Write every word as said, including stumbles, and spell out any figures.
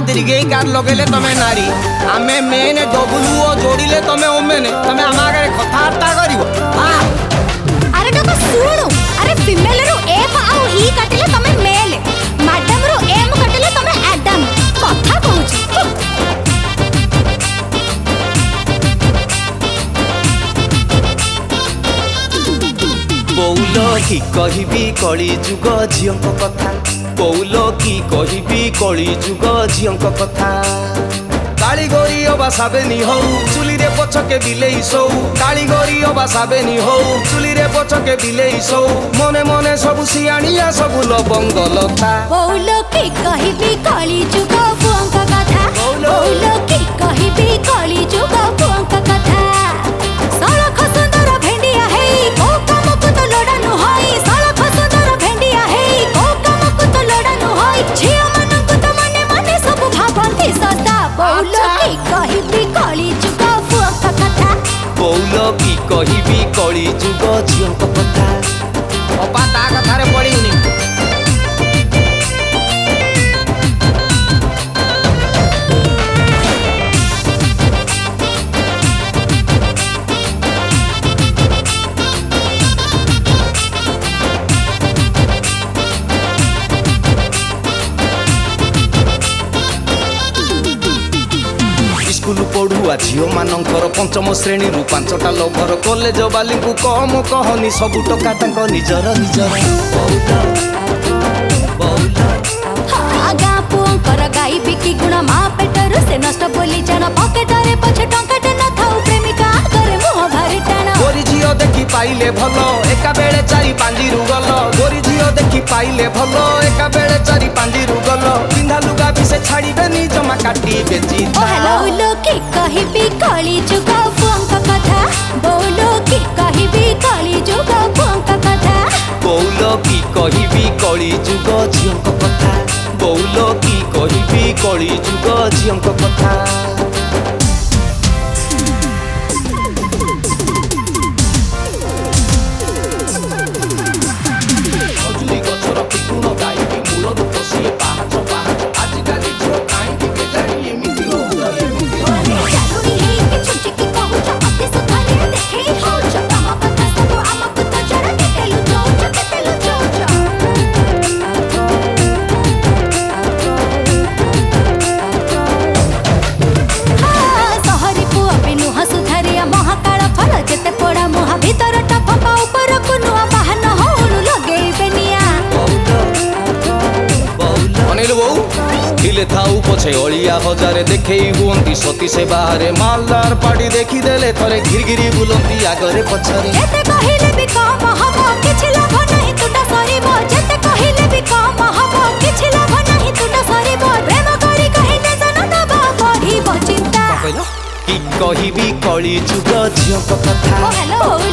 दीर्घ कार लगेले तमे नारी आमे मेन डबलू ओ जोड़िले तमे ओमेन तमे आमा आगे कथार्ता करिवो हां अरे डको सुनु अरे फीमेल रो एफ आउ ई काटिले तमे मेल मैडम रो एम काटिले तमे एडम कथा कहूची कौलो की कहिबी कली जुग झियंक कथा कौलो की कहिबी कली जुग झियंक कथा काली गोरी अबा साबेनी हो चुली रे पछके बिलेई सौ काली गोरी अबा साबेनी हो चुली रे पछके बिलेई सौ मने मने सब सियाणिया सब लबंग लता कौलो की कहिबी कली जुग पुअंक कथा कौलो की कहिबी कली जुग पुअंक कथा सड़क सुंदर भेंडिया है को काम को तो लड़ानु होई सड़क सुंदर भेंडिया है को काम को तो लड़ानु होई झिया मन को तो मने मने सब भाबंती सदा कौलो की कहिबी कली जुग पुअंक कथा कौलो की कहिबी कली जुग झियंक कथा अपा ता कथा रे पड़ीनी स्कूल पढ़ुआ झील मानकर पंचम श्रेणी रु पांचटा लभर कॉलेज बाली को कम कहनी सबु टका तांक निजर निजर आगा पुअंकर गाई बिकी गुण मा पेटरु से नष्ट बोली जान पकेटरे पछे टंकाटे न थाउ प्रेमिका करे मुह भारी टाण गोरी झील देखी पाइले भल एका बेले चारि पांजी रु गल गोरी झील देखी पाइले भल एका बेले चारि पांजी रु गल पिंधा लुगा भी से छाड़ीबेनी जमा काटी बेची ओ हेलो की कहिबी कली जुग पुअंक कथा बोलो की कहिबी कली जुग पुअंक कथा कौलो की कहिबी कली जुग झियंक कथा कौलो की कहिबी कली जुग झियंक कथा थाऊ पछे अलिया हजारे देखई हुंती सती से बाहरे मालदार पार्टी देखी देले थरे घिरघिरी बुलंती आगरे पछरे जेते कहिले भी काम हबो किछि लाभ नहीं तुटा सरीबो जेते कहिले भी काम हबो किछि लाभ नहीं तुटा सरीबो प्रेम करी कहिने जन दबा बढ़ी चिंता की कहिबी कली जुग झियंक कथा ओ हेलो